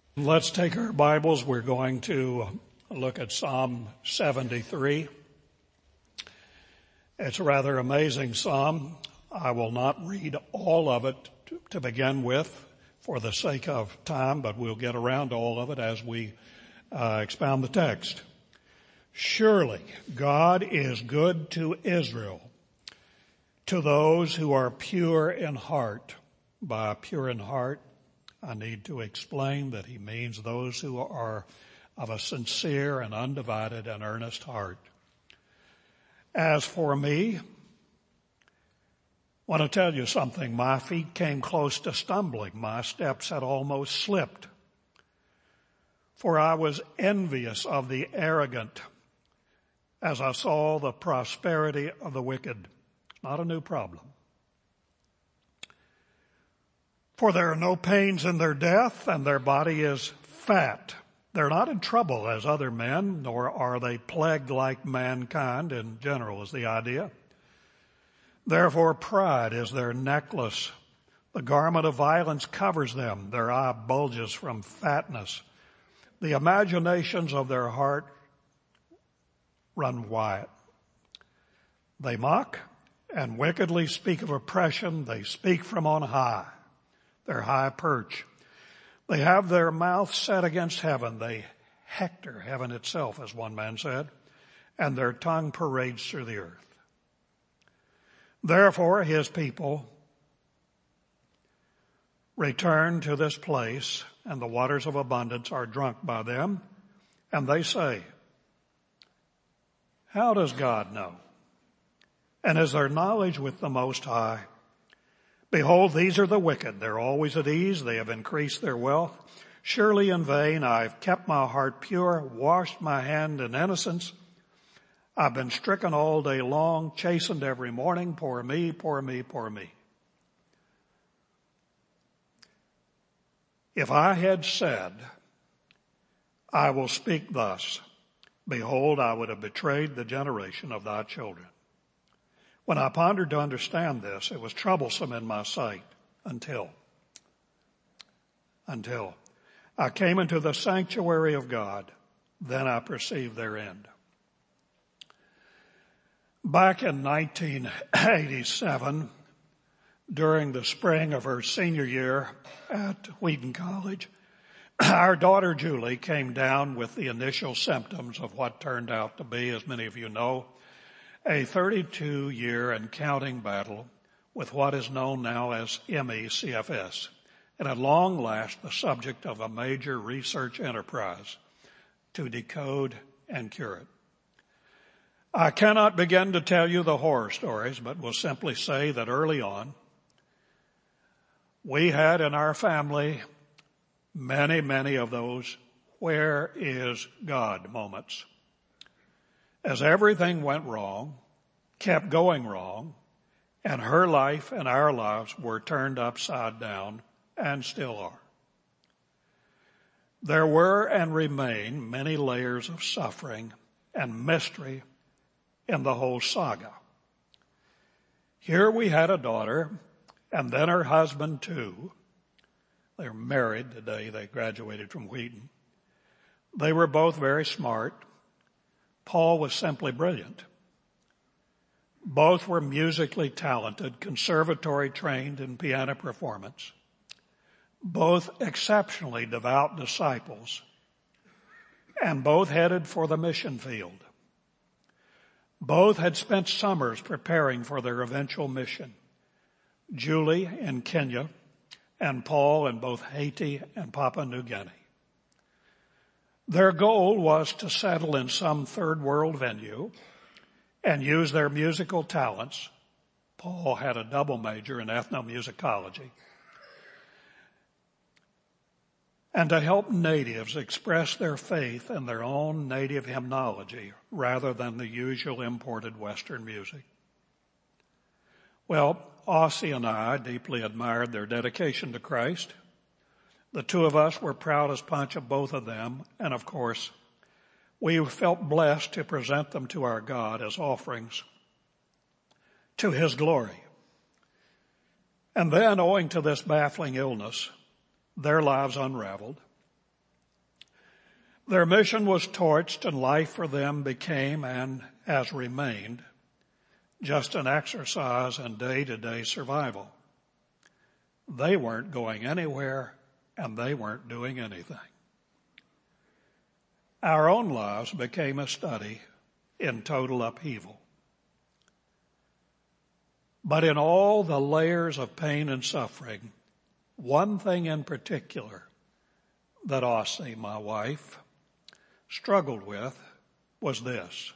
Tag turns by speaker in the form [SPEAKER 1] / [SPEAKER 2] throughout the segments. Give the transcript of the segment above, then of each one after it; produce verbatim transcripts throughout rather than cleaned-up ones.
[SPEAKER 1] Let's take our Bibles. We're going to look at Psalm seventy-three. It's a rather amazing psalm. I will not read all of it to begin with for the sake of time, but we'll get around to all of it as we uh, expound the text. Surely God is good to Israel, to those who are pure in heart. By pure in heart, I need to explain that he means those who are of a sincere and undivided and earnest heart. As for me, I want to tell you something. My feet came close to stumbling. My steps had almost slipped. For I was envious of the arrogant as I saw the prosperity of the wicked. Not a new problem. For there are no pains in their death, and their body is fat. They're not in trouble as other men, nor are they plagued like mankind in general is the idea. Therefore pride is their necklace. The garment of violence covers them. Their eye bulges from fatness. The imaginations of their heart run wide. They mock and wickedly speak of oppression. They speak from on high, their high perch. They have their mouth set against heaven. They hector heaven itself, as one man said, and their tongue parades through the earth. Therefore, his people return to this place, and the waters of abundance are drunk by them. And they say, how does God know? And is there knowledge with the Most High? Behold, these are the wicked. They're always at ease. They have increased their wealth. Surely in vain I've kept my heart pure, washed my hand in innocence. I've been stricken all day long, chastened every morning. Poor me, poor me, poor me. If I had said, I will speak thus, behold, I would have betrayed the generation of thy children. When I pondered to understand this, it was troublesome in my sight until, until I came into the sanctuary of God. Then I perceived their end. Back in nineteen eighty-seven, during the spring of her senior year at Wheaton College, our daughter Julie came down with the initial symptoms of what turned out to be, as many of you know, a thirty-two year and counting battle with what is known now as M E C F S, and at long last the subject of a major research enterprise to decode and cure it. I cannot begin to tell you the horror stories, but will simply say that early on, we had in our family many, many of those where is God moments. As everything went wrong, kept going wrong, and her life and our lives were turned upside down and still are. There were and remain many layers of suffering and mystery in the whole saga. Here we had a daughter, and then her husband too. They were married the day they graduated from Wheaton. They were both very smart. Paul was simply brilliant. Both were musically talented, conservatory trained in piano performance. Both exceptionally devout disciples, and both headed for the mission field. Both had spent summers preparing for their eventual mission. Julie in Kenya and Paul in both Haiti and Papua New Guinea. Their goal was to settle in some third world venue and use their musical talents. Paul had a double major in ethnomusicology. And to help natives express their faith in their own native hymnology rather than the usual imported Western music. Well, Ossie and I deeply admired their dedication to Christ. The two of us were proud as punch of both of them, and of course, we felt blessed to present them to our God as offerings to His glory. And then, owing to this baffling illness, their lives unraveled. Their mission was torched, and life for them became and has remained just an exercise in day-to-day survival. They weren't going anywhere, and they weren't doing anything. Our own lives became a study in total upheaval. But in all the layers of pain and suffering, one thing in particular that Ossie, my wife, struggled with was this.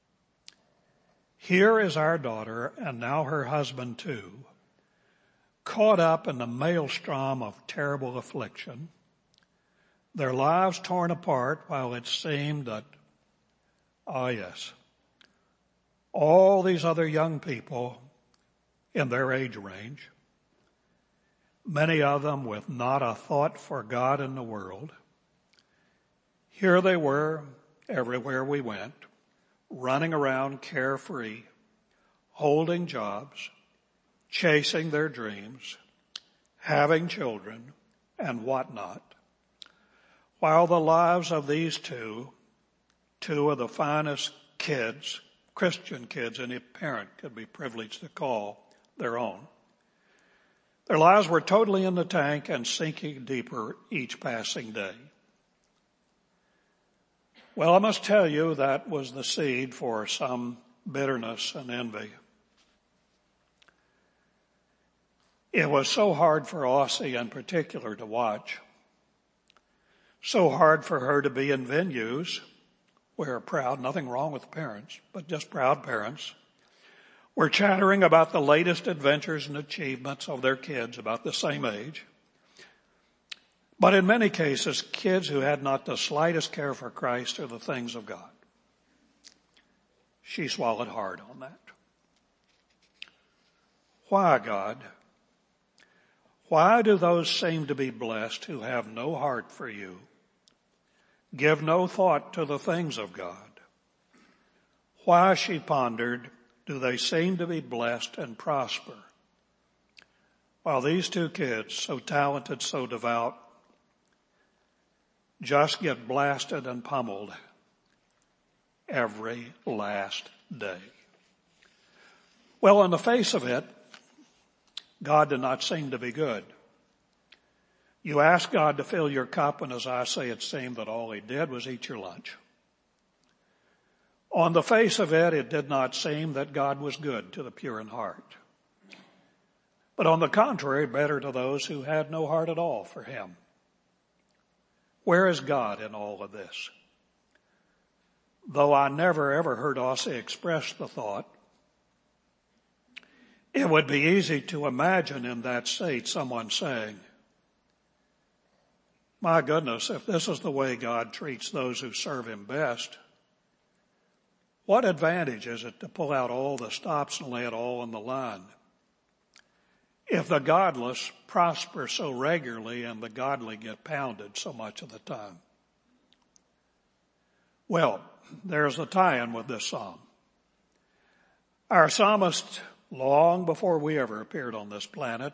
[SPEAKER 1] Here is our daughter, and now her husband too, caught up in the maelstrom of terrible affliction, their lives torn apart while it seemed that, ah yes, all these other young people in their age range, many of them with not a thought for God in the world, here they were everywhere we went, running around carefree, holding jobs, chasing their dreams, having children, and whatnot, while the lives of these two, two of the finest kids, Christian kids any parent could be privileged to call their own, their lives were totally in the tank and sinking deeper each passing day. Well, I must tell you that was the seed for some bitterness and envy. It was so hard for Ossie in particular to watch. So hard for her to be in venues where proud, nothing wrong with parents, but just proud parents, were chattering about the latest adventures and achievements of their kids about the same age. But in many cases, kids who had not the slightest care for Christ or the things of God. She swallowed hard on that. Why, God? Why do those seem to be blessed who have no heart for you, give no thought to the things of God? Why, she pondered, do they seem to be blessed and prosper, while these two kids, so talented, so devout, just get blasted and pummeled every last day? Well, on the face of it, God did not seem to be good. You ask God to fill your cup, and as I say, it seemed that all he did was eat your lunch. On the face of it, it did not seem that God was good to the pure in heart. But on the contrary, better to those who had no heart at all for him. Where is God in all of this? Though I never ever heard Ossie express the thought, it would be easy to imagine in that state someone saying, my goodness, if this is the way God treats those who serve him best, what advantage is it to pull out all the stops and lay it all on the line? If the godless prosper so regularly and the godly get pounded so much of the time. Well, there's a tie-in with this psalm. Our psalmist, long before we ever appeared on this planet,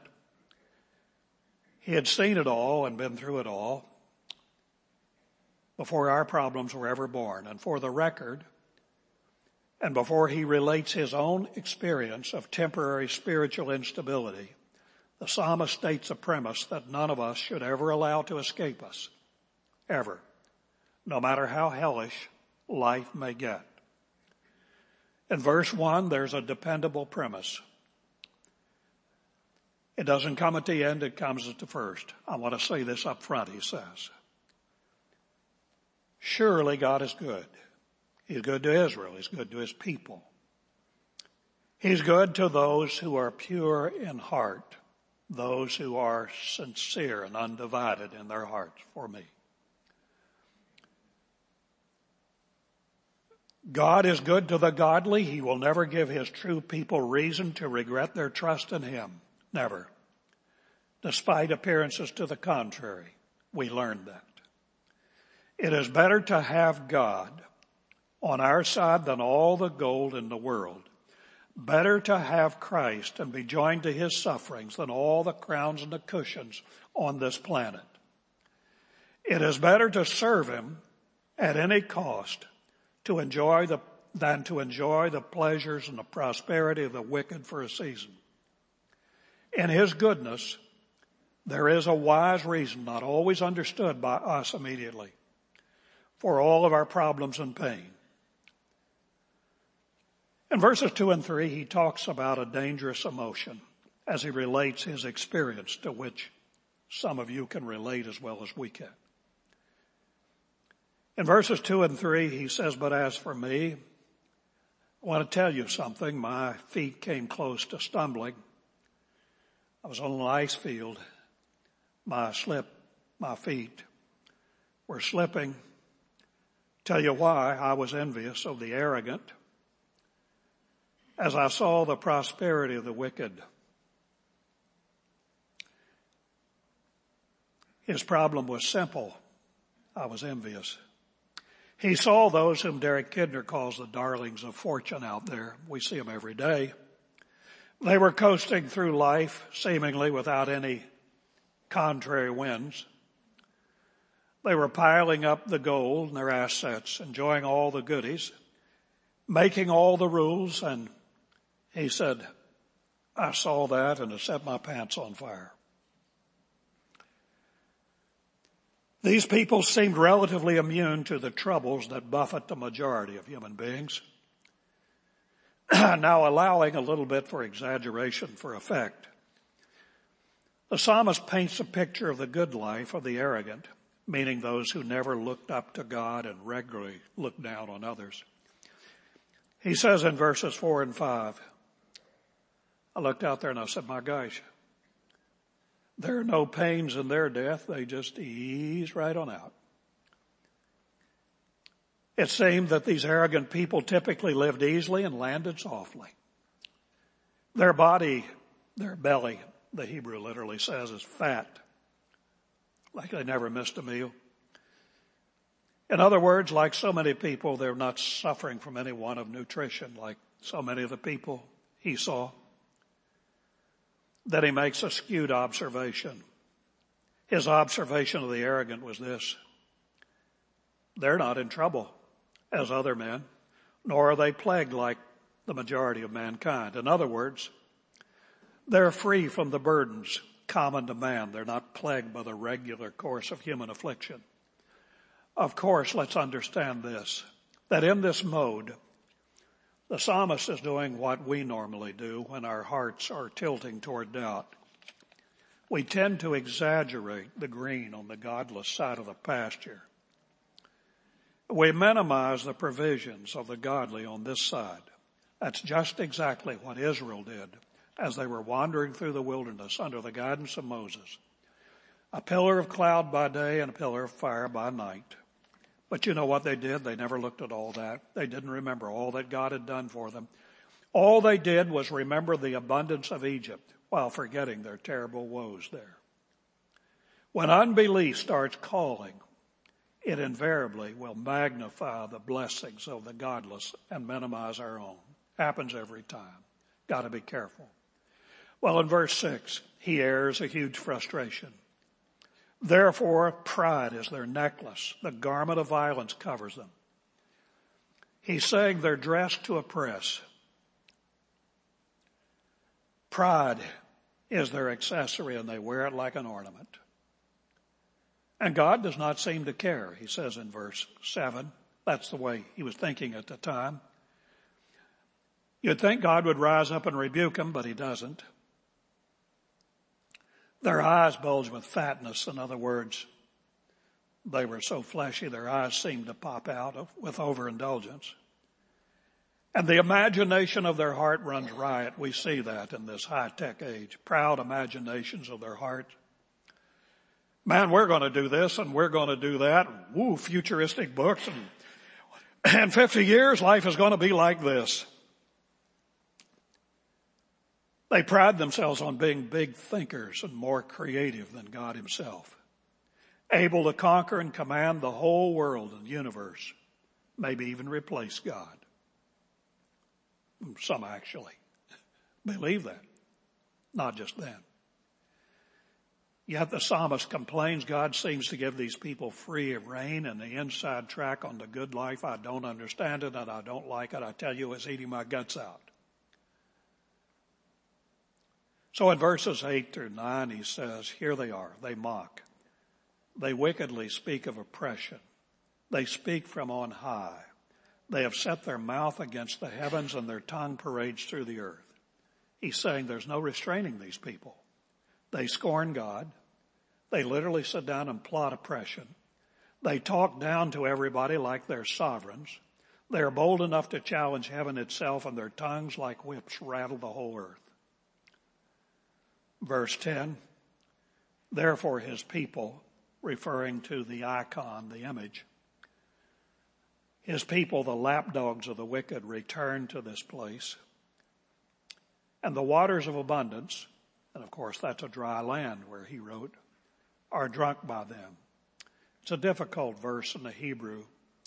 [SPEAKER 1] he had seen it all and been through it all before our problems were ever born. And for the record, and before he relates his own experience of temporary spiritual instability, the psalmist states a premise that none of us should ever allow to escape us, ever, no matter how hellish life may get. In verse one, there's a dependable premise. It doesn't come at the end, it comes at the first. I want to say this up front, he says. Surely God is good. He's good to Israel. He's good to his people. He's good to those who are pure in heart, those who are sincere and undivided in their hearts for me. God is good to the godly. He will never give his true people reason to regret their trust in him. Never. Despite appearances to the contrary, we learned that. It is better to have God on our side than all the gold in the world. Better to have Christ and be joined to his sufferings than all the crowns and the cushions on this planet. It is better to serve him at any cost to enjoy the, than to enjoy the pleasures and the prosperity of the wicked for a season. In his goodness, there is a wise reason, not always understood by us immediately, for all of our problems and pain. In verses two and three, he talks about a dangerous emotion as he relates his experience, to which some of you can relate as well as we can. In verses two and three, he says, "But as for me, I want to tell you something. My feet came close to stumbling. I was on an ice field. My slip, my feet were slipping. Tell you why. I was envious of the arrogant, as I saw the prosperity of the wicked." His problem was simple. I was envious. He saw those whom Derek Kidner calls the darlings of fortune out there. We see them every day. They were coasting through life seemingly without any contrary winds. They were piling up the gold and their assets, enjoying all the goodies, making all the rules, and he said, I saw that and it set my pants on fire. These people seemed relatively immune to the troubles that buffet the majority of human beings. Now, allowing a little bit for exaggeration for effect, the psalmist paints a picture of the good life of the arrogant, meaning those who never looked up to God and regularly looked down on others. He says in verses four and five, I looked out there and I said, my gosh, there are no pains in their death. They just ease right on out. It seemed that these arrogant people typically lived easily and landed softly. Their body, their belly, the Hebrew literally says, is fat, like they never missed a meal. In other words, like so many people, they're not suffering from any want of nutrition like so many of the people he saw. Then he makes a skewed observation. His observation of the arrogant was this: they're not in trouble as other men, nor are they plagued like the majority of mankind. In other words, they're free from the burdens common to man. They're not plagued by the regular course of human affliction. Of course, let's understand this, that in this mode, the psalmist is doing what we normally do when our hearts are tilting toward doubt. We tend to exaggerate the green on the godless side of the pasture. We minimize the provisions of the godly on this side. That's just exactly what Israel did as they were wandering through the wilderness under the guidance of Moses. A pillar of cloud by day and a pillar of fire by night. But you know what they did? They never looked at all that. They didn't remember all that God had done for them. All they did was remember the abundance of Egypt while forgetting their terrible woes there. When unbelief starts calling, it invariably will magnify the blessings of the godless and minimize our own. Happens every time. Got to be careful. Well, in verse six, he airs a huge frustration. Therefore, pride is their necklace. The garment of violence covers them. He's saying they're dressed to oppress. Pride is their accessory and they wear it like an ornament. And God does not seem to care, he says in verse seven. That's the way he was thinking at the time. You'd think God would rise up and rebuke them, but he doesn't. Their eyes bulge with fatness. In other words, they were so fleshy, their eyes seemed to pop out with overindulgence. And the imagination of their heart runs riot. We see that in this high-tech age. Proud imaginations of their heart. Man, we're going to do this and we're going to do that. Woo, futuristic books. And in fifty years, life is going to be like this. They pride themselves on being big thinkers and more creative than God himself, able to conquer and command the whole world and universe, maybe even replace God. Some actually believe that, not just them. Yet the psalmist complains God seems to give these people free rein and the inside track on the good life. I don't understand it and I don't like it. I tell you, it's eating my guts out. So in verses eight through nine, he says, here they are. They mock. They wickedly speak of oppression. They speak from on high. They have set their mouth against the heavens and their tongue parades through the earth. He's saying there's no restraining these people. They scorn God. They literally sit down and plot oppression. They talk down to everybody like they're sovereigns. They are bold enough to challenge heaven itself, and their tongues like whips rattle the whole earth. Verse ten, therefore his people, referring to the icon, the image, his people, the lapdogs of the wicked, return to this place. And the waters of abundance, and of course that's a dry land where he wrote, are drunk by them. It's a difficult verse in the Hebrew.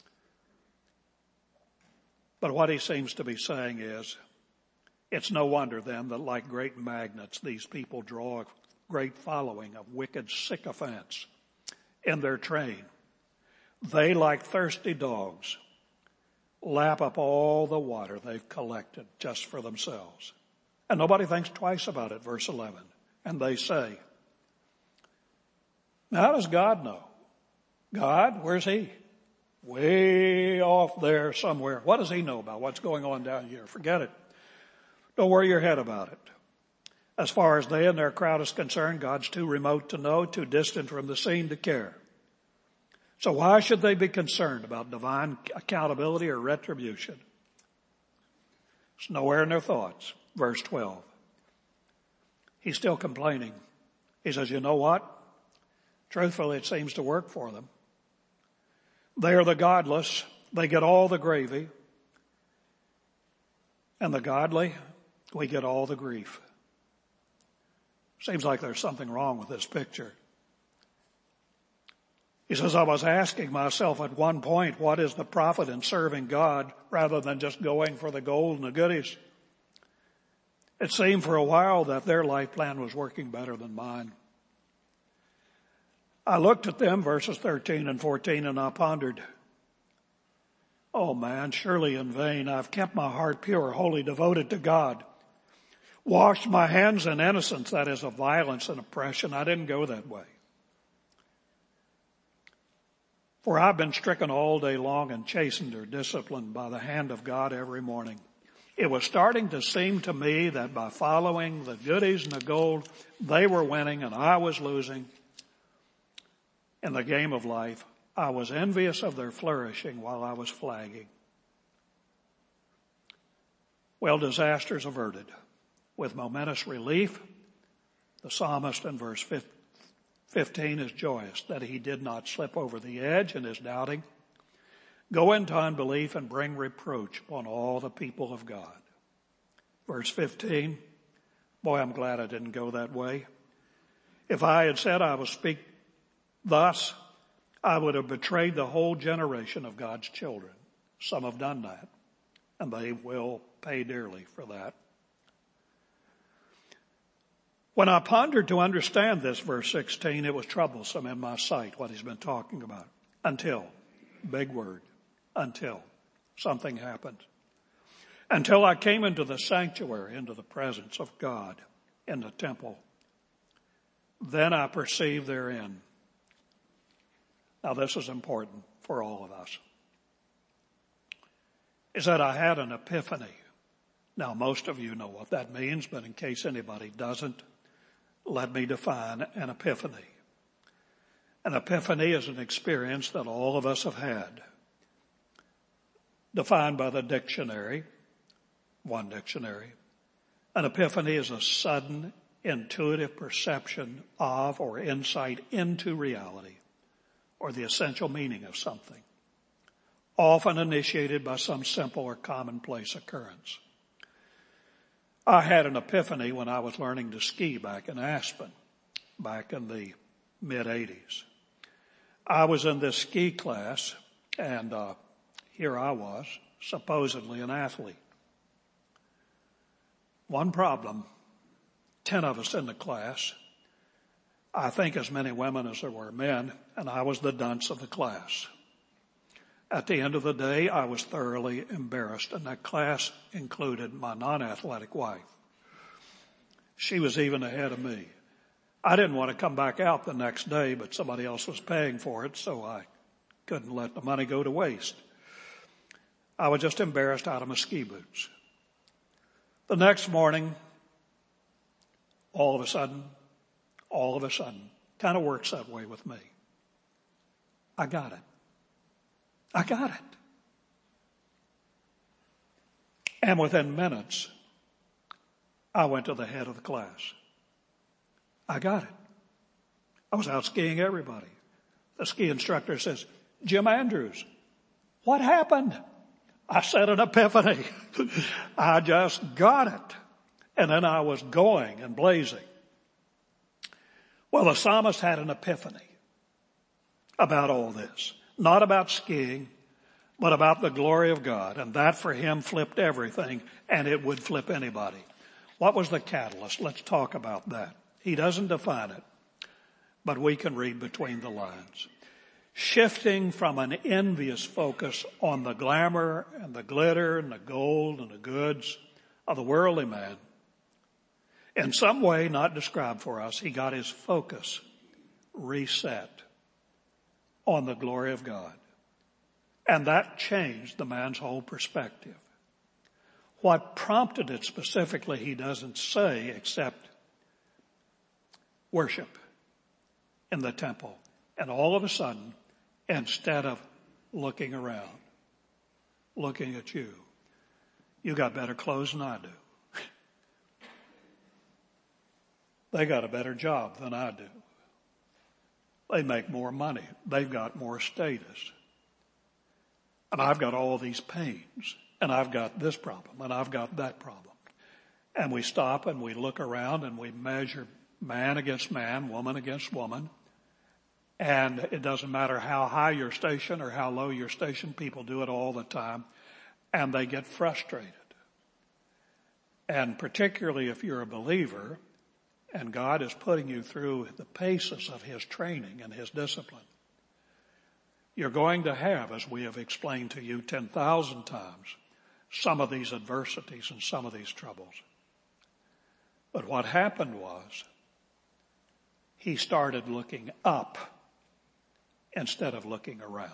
[SPEAKER 1] But what he seems to be saying is, it's no wonder then that like great magnets, these people draw a great following of wicked sycophants in their train. They, like thirsty dogs, lap up all the water they've collected just for themselves. And nobody thinks twice about it, verse eleven. And they say, now how does God know? God, where's he? Way off there somewhere. What does he know about what's going on down here? Forget it. Don't worry your head about it. As far as they and their crowd is concerned, God's too remote to know, too distant from the scene to care. So why should they be concerned about divine accountability or retribution? It's nowhere in their thoughts. Verse twelve. He's still complaining. He says, you know what? Truthfully, it seems to work for them. They are the godless. They get all the gravy. And the godly, we get all the grief. Seems like there's something wrong with this picture. He says, I was asking myself at one point, what is the profit in serving God rather than just going for the gold and the goodies? It seemed for a while that their life plan was working better than mine. I looked at them, verses thirteen and fourteen, and I pondered, oh man, surely in vain I've kept my heart pure, wholly devoted to God. Washed my hands in innocence, that is, of violence and oppression. I didn't go that way. For I've been stricken all day long and chastened or disciplined by the hand of God every morning. It was starting to seem to me that by following the goodies and the gold, they were winning and I was losing in the game of life. I was envious of their flourishing while I was flagging. Well, disaster's averted. With momentous relief, the psalmist in verse fifteen is joyous that he did not slip over the edge in his doubting. Go into unbelief and bring reproach upon all the people of God. Verse fifteen, boy, I'm glad I didn't go that way. If I had said I would speak thus, I would have betrayed the whole generation of God's children. Some have done that, and they will pay dearly for that. When I pondered to understand this, verse sixteen, it was troublesome in my sight, what he's been talking about. Until, big word, until something happened. Until I came into the sanctuary, into the presence of God in the temple. Then I perceived their end. Now this is important for all of us. Is that I had an epiphany. Now most of you know what that means, but in case anybody doesn't, let me define an epiphany. An epiphany is an experience that all of us have had. Defined by the dictionary, one dictionary. An epiphany is a sudden, intuitive perception of or insight into reality or the essential meaning of something, often initiated by some simple or commonplace occurrence. I had an epiphany when I was learning to ski back in Aspen, back in the mid eighties. I was in this ski class, and uh, here I was, supposedly an athlete. One problem, ten of us in the class. I think as many women as there were men, and I was the dunce of the class. At the end of the day, I was thoroughly embarrassed, and that class included my non-athletic wife. She was even ahead of me. I didn't want to come back out the next day, but somebody else was paying for it, so I couldn't let the money go to waste. I was just embarrassed out of my ski boots. The next morning, all of a sudden, all of a sudden, kind of works that way with me. I got it. I got it. And within minutes, I went to the head of the class. I got it. I was out skiing everybody. The ski instructor says, Jim Andrews, what happened? I said an epiphany. I just got it. And then I was going and blazing. Well, the psalmist had an epiphany about all this. Not about skiing, but about the glory of God. And that for him flipped everything, and it would flip anybody. What was the catalyst? Let's talk about that. He doesn't define it, but we can read between the lines. Shifting from an envious focus on the glamour and the glitter and the gold and the goods of the worldly man, in some way not described for us, he got his focus reset on the glory of God. And that changed the man's whole perspective. What prompted it specifically, he doesn't say, except worship in the temple. And all of a sudden, instead of looking around, looking at you, you got better clothes than I do. They got a better job than I do. They make more money. They've got more status. And I've got all these pains. And I've got this problem. And I've got that problem. And we stop and we look around and we measure man against man, woman against woman. And it doesn't matter how high your station or how low your station. People do it all the time. And they get frustrated. And particularly if you're a believer and God is putting you through the paces of his training and his discipline, you're going to have, as we have explained to you ten thousand times, some of these adversities and some of these troubles. But what happened was he started looking up instead of looking around.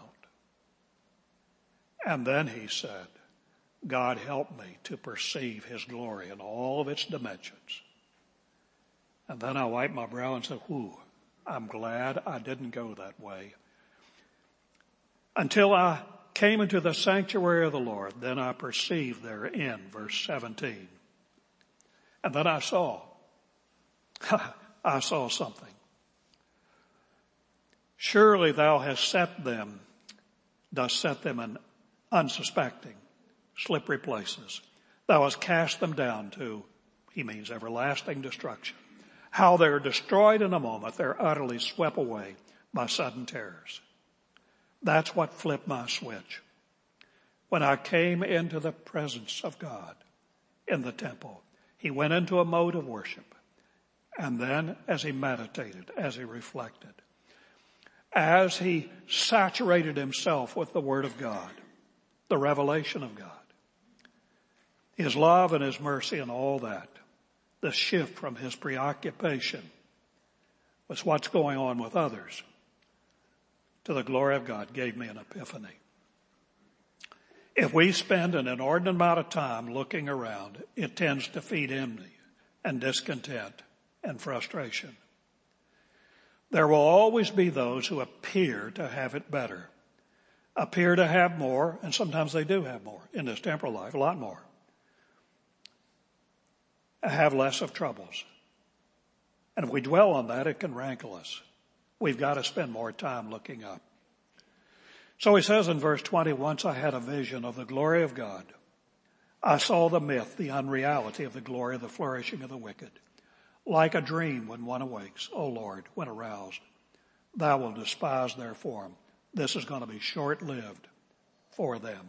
[SPEAKER 1] And then he said, God, help me to perceive his glory in all of its dimensions. And then I wiped my brow and said, whew, I'm glad I didn't go that way. Until I came into the sanctuary of the Lord, then I perceived therein, verse seventeen. And then I saw, I saw something. Surely thou hast set them, dost set them in unsuspecting, slippery places. Thou hast cast them down to, he means everlasting destruction. How they're destroyed in a moment, they're utterly swept away by sudden terrors. That's what flipped my switch. When I came into the presence of God in the temple, he went into a mode of worship. And then as he meditated, as he reflected, as he saturated himself with the Word of God, the revelation of God, his love and his mercy and all that, the shift from his preoccupation with what's going on with others to the glory of God gave me an epiphany. If we spend an inordinate amount of time looking around, it tends to feed envy and discontent and frustration. There will always be those who appear to have it better, appear to have more, and sometimes they do have more in this temporal life, a lot more, have less of troubles. And if we dwell on that, it can rankle us. We've got to spend more time looking up. So he says in verse twenty, once I had a vision of the glory of God. I saw the myth, the unreality of the glory of the flourishing of the wicked. Like a dream when one awakes, O Lord, when aroused, thou wilt despise their form. This is going to be short-lived for them.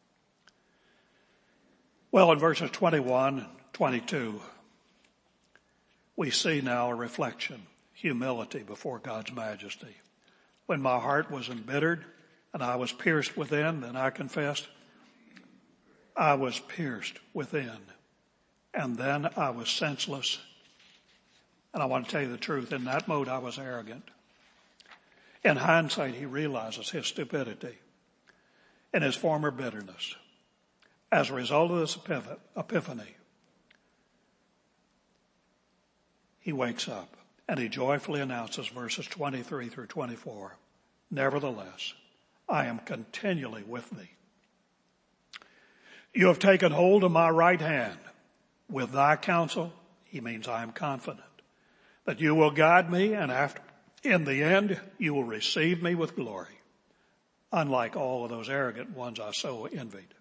[SPEAKER 1] Well, in verses twenty-one and twenty-two, we see now a reflection. humility before God's majesty. When my heart was embittered and I was pierced within, then I confessed, I was pierced within. And then I was senseless. And I want to tell you the truth. In that mode, I was arrogant. In hindsight, he realizes his stupidity and his former bitterness. As a result of this epiphany, he wakes up and he joyfully announces verses twenty-three through twenty-four. Nevertheless, I am continually with thee. You have taken hold of my right hand. With thy counsel, he means I am confident that you will guide me, and after, in the end, you will receive me with glory, unlike all of those arrogant ones I so envied.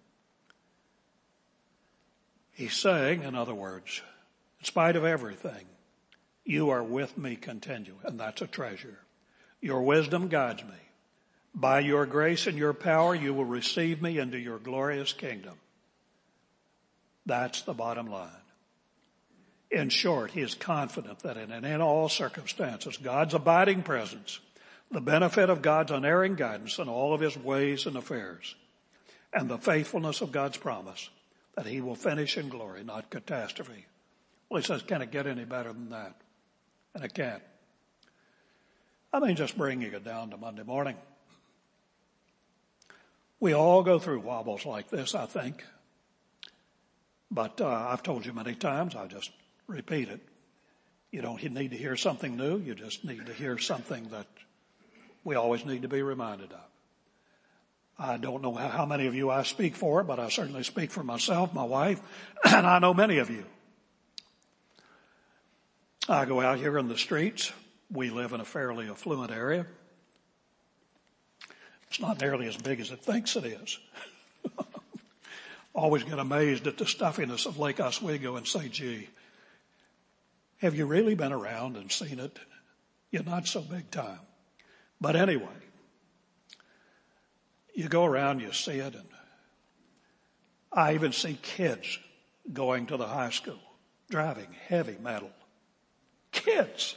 [SPEAKER 1] He's saying, in other words, in spite of everything, you are with me continually, and that's a treasure. Your wisdom guides me. By your grace and your power, you will receive me into your glorious kingdom. That's the bottom line. In short, he is confident that in, in all circumstances, God's abiding presence, the benefit of God's unerring guidance in all of his ways and affairs, and the faithfulness of God's promise that he will finish in glory, not catastrophe. Well, he says, can it get any better than that? And it can't. I mean, just bringing it down to Monday morning. We all go through wobbles like this, I think. But uh, I've told you many times, I'll just repeat it. You don't need to hear something new. You just need to hear something that we always need to be reminded of. I don't know how many of you I speak for, but I certainly speak for myself, my wife, and I know many of you. I go out here in the streets. We live in a fairly affluent area. It's not nearly as big as it thinks it is. Always get amazed at the stuffiness of Lake Oswego and say, gee, have you really been around and seen it? You're not so big time. But anyway, you go around, you see it, and I even see kids going to the high school, driving heavy metal. Kids.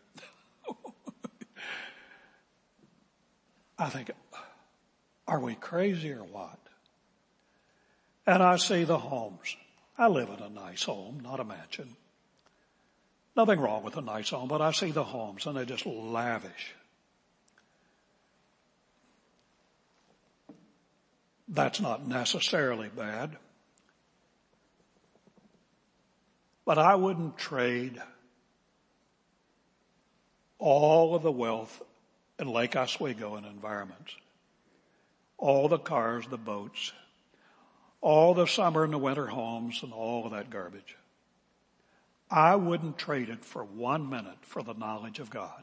[SPEAKER 1] I think, are we crazy or what? And I see the homes. I live in a nice home, not a mansion. Nothing wrong with a nice home, but I see the homes and they're just lavish. That's not necessarily bad. But I wouldn't trade all of the wealth in Lake Oswego and environments, all the cars, the boats, all the summer and the winter homes and all of that garbage. I wouldn't trade it for one minute for the knowledge of God.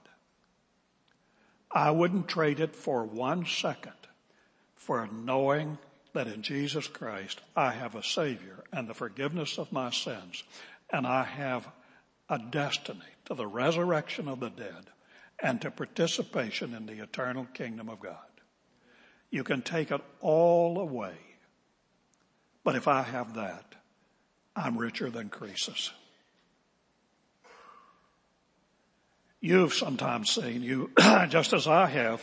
[SPEAKER 1] I wouldn't trade it for one second for knowing that in Jesus Christ I have a Savior and the forgiveness of my sins, and I have a destiny to the resurrection of the dead and to participation in the eternal kingdom of God. You can take it all away. But if I have that, I'm richer than Croesus. You've sometimes seen, you just as I have,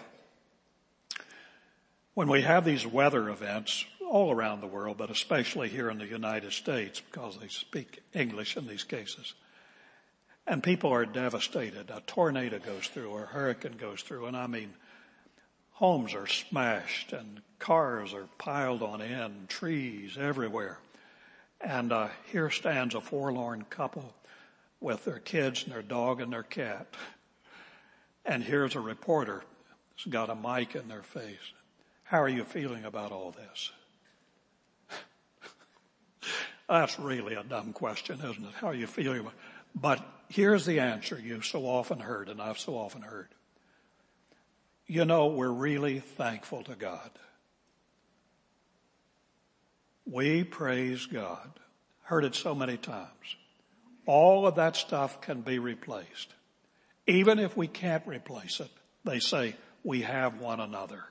[SPEAKER 1] when we have these weather events all around the world, but especially here in the United States because they speak English in these cases, and people are devastated. A tornado goes through or a hurricane goes through, and I mean, homes are smashed and cars are piled on end, trees everywhere. And uh, here stands a forlorn couple with their kids and their dog and their cat. And here's a reporter who's got a mic in their face. How are you feeling about all this? That's really a dumb question, isn't it? How are you feeling? But here's the answer you've so often heard, and I've so often heard. You know, we're really thankful to God. We praise God. Heard it so many times. All of that stuff can be replaced. Even if we can't replace it, they say, we have one another.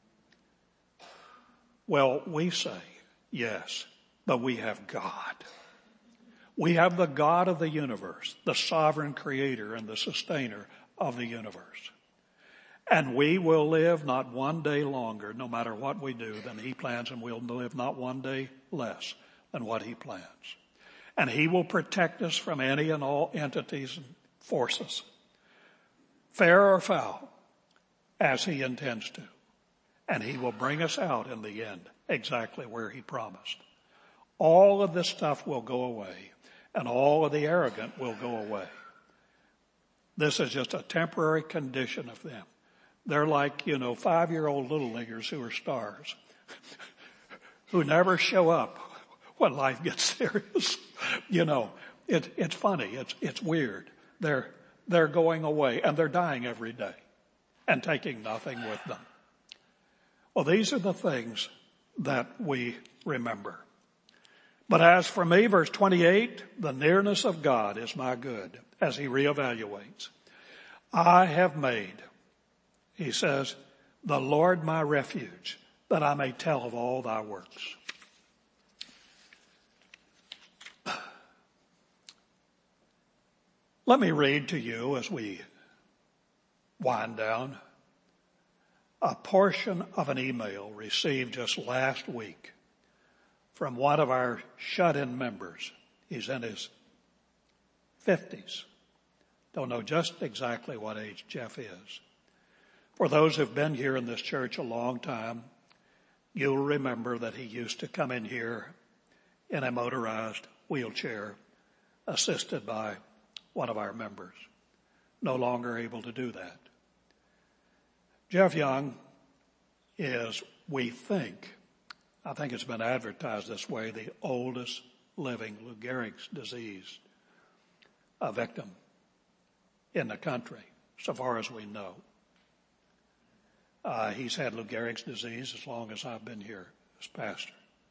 [SPEAKER 1] Well, we say, yes, but we have God. We have the God of the universe, the sovereign creator and the sustainer of the universe. And we will live not one day longer, no matter what we do, than he plans, and we'll live not one day less than what he plans. And he will protect us from any and all entities and forces, fair or foul, as he intends to. And he will bring us out in the end exactly where he promised. All of this stuff will go away, and all of the arrogant will go away. This is just a temporary condition of them. They're like, you know, five-year-old little leaguers who are stars, who never show up when life gets serious. You know, it, it's funny. It's, it's weird. They're, they're going away, and they're dying every day and taking nothing with them. Well, these are the things that we remember. But as for me, verse twenty-eight, the nearness of God is my good, as he reevaluates. I have made, he says, the Lord my refuge, that I may tell of all thy works. Let me read to you as we wind down a portion of an email received just last week from one of our shut-in members. He's in his fifties. Don't know just exactly what age Jeff is. For those who've been here in this church a long time, you'll remember that he used to come in here in a motorized wheelchair, assisted by one of our members. No longer able to do that. Jeff Young is, we think, I think it's been advertised this way, the oldest living Lou Gehrig's disease a victim in the country, so far as we know. Uh, he's had Lou Gehrig's disease as long as I've been here as pastor.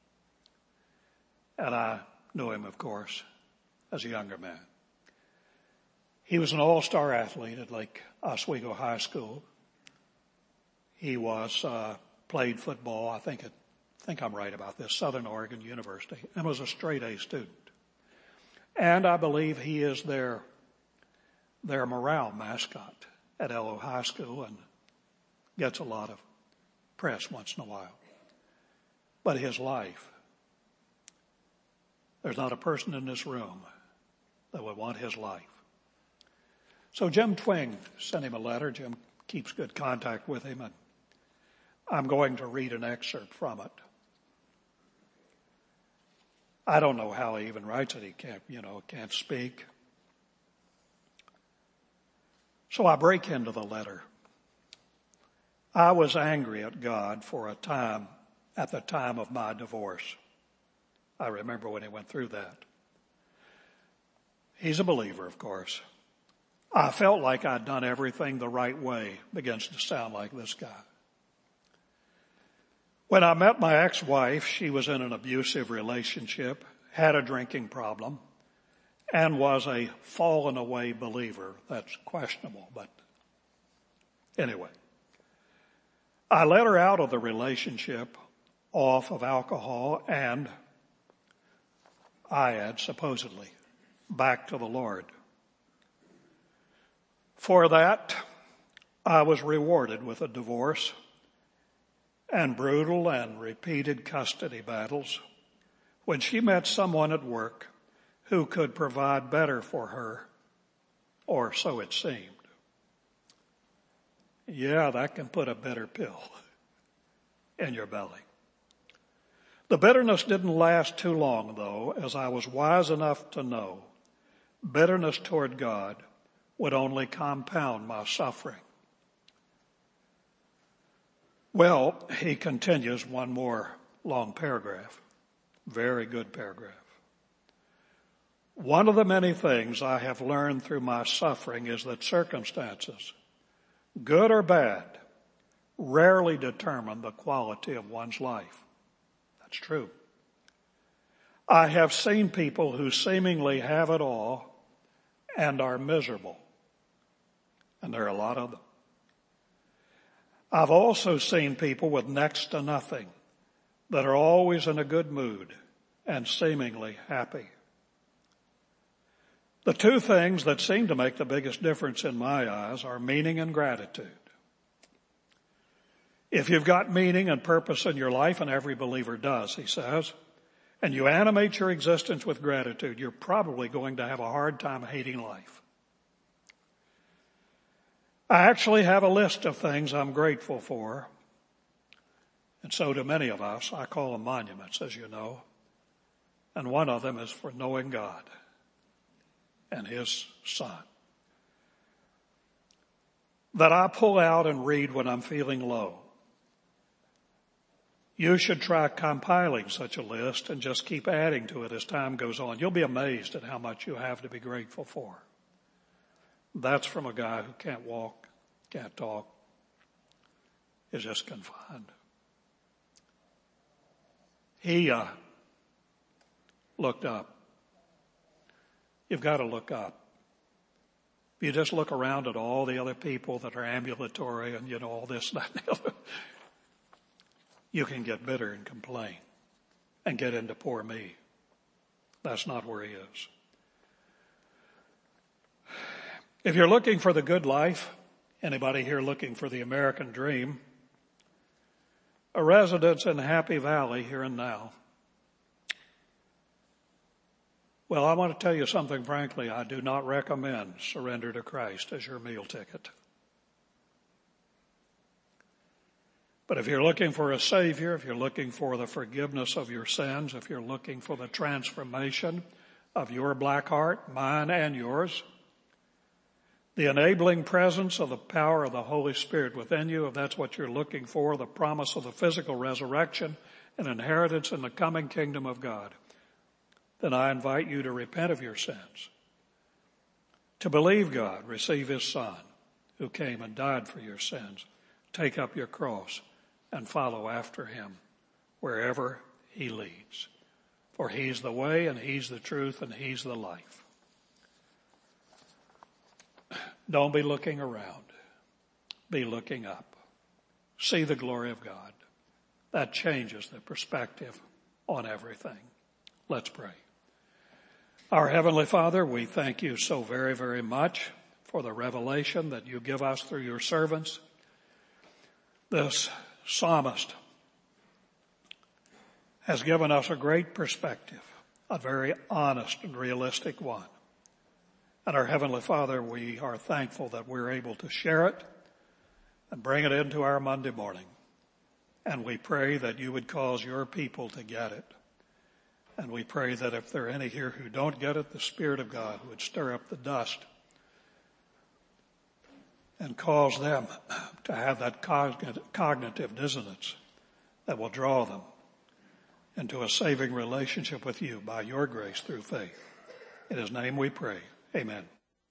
[SPEAKER 1] And I knew him, of course, as a younger man. He was an all-star athlete at Lake Oswego High School. He was, uh, played football, I think it, I think I'm right about this, Southern Oregon University, and was a straight A student. And I believe he is their, their morale mascot at L O High School and gets a lot of press once in a while. But his life, there's not a person in this room that would want his life. So Jim Twing sent him a letter. Jim keeps good contact with him, and I'm going to read an excerpt from it. I don't know how he even writes it. He can't, you know, can't speak. So I break into the letter. I was angry at God for a time, at the time of my divorce. I remember when he went through that. He's a believer, of course. I felt like I'd done everything the right way. Begins to sound like this guy. When I met my ex-wife, she was in an abusive relationship, had a drinking problem, and was a fallen away believer. That's questionable, but anyway. I let her out of the relationship, off of alcohol, and I had supposedly back to the Lord. For that, I was rewarded with a divorce and brutal and repeated custody battles when she met someone at work who could provide better for her, or so it seemed. Yeah, that can put a bitter pill in your belly. The bitterness didn't last too long, though, as I was wise enough to know bitterness toward God would only compound my suffering. Well, he continues one more long paragraph. Very good paragraph. One of the many things I have learned through my suffering is that circumstances, good or bad, rarely determine the quality of one's life. That's true. I have seen people who seemingly have it all and are miserable. And there are a lot of them. I've also seen people with next to nothing that are always in a good mood and seemingly happy. The two things that seem to make the biggest difference in my eyes are meaning and gratitude. If you've got meaning and purpose in your life, and every believer does, he says, and you animate your existence with gratitude, you're probably going to have a hard time hating life. I actually have a list of things I'm grateful for, and so do many of us. I call them monuments, as you know, and one of them is for knowing God and His Son, that I pull out and read when I'm feeling low. You should try compiling such a list and just keep adding to it as time goes on. You'll be amazed at how much you have to be grateful for. That's from a guy who can't walk, can't talk, is just confined. He uh, looked up. You've got to look up. If you just look around at all the other people that are ambulatory and, you know, all this, that, and the other, you can get bitter and complain and get into poor me. That's not where he is. If you're looking for the good life, anybody here looking for the American dream, a residence in Happy Valley here and now. Well, I want to tell you something frankly. I do not recommend surrender to Christ as your meal ticket. But if you're looking for a Savior, if you're looking for the forgiveness of your sins, if you're looking for the transformation of your black heart, mine and yours, the enabling presence of the power of the Holy Spirit within you, if that's what you're looking for, the promise of the physical resurrection and inheritance in the coming kingdom of God, then I invite you to repent of your sins, to believe God, receive His Son who came and died for your sins, take up your cross, and follow after Him wherever He leads. For He's the way, and He's the truth, and He's the life. Don't be looking around. Be looking up. See the glory of God. That changes the perspective on everything. Let's pray. Our Heavenly Father, we thank You so very, very much for the revelation that You give us through Your servants. This psalmist has given us a great perspective, a very honest and realistic one. And our Heavenly Father, we are thankful that we're able to share it and bring it into our Monday morning. And we pray that You would cause Your people to get it. And we pray that if there are any here who don't get it, the Spirit of God would stir up the dust and cause them to have that cognitive dissonance that will draw them into a saving relationship with You by Your grace through faith. In His name we pray. Amen.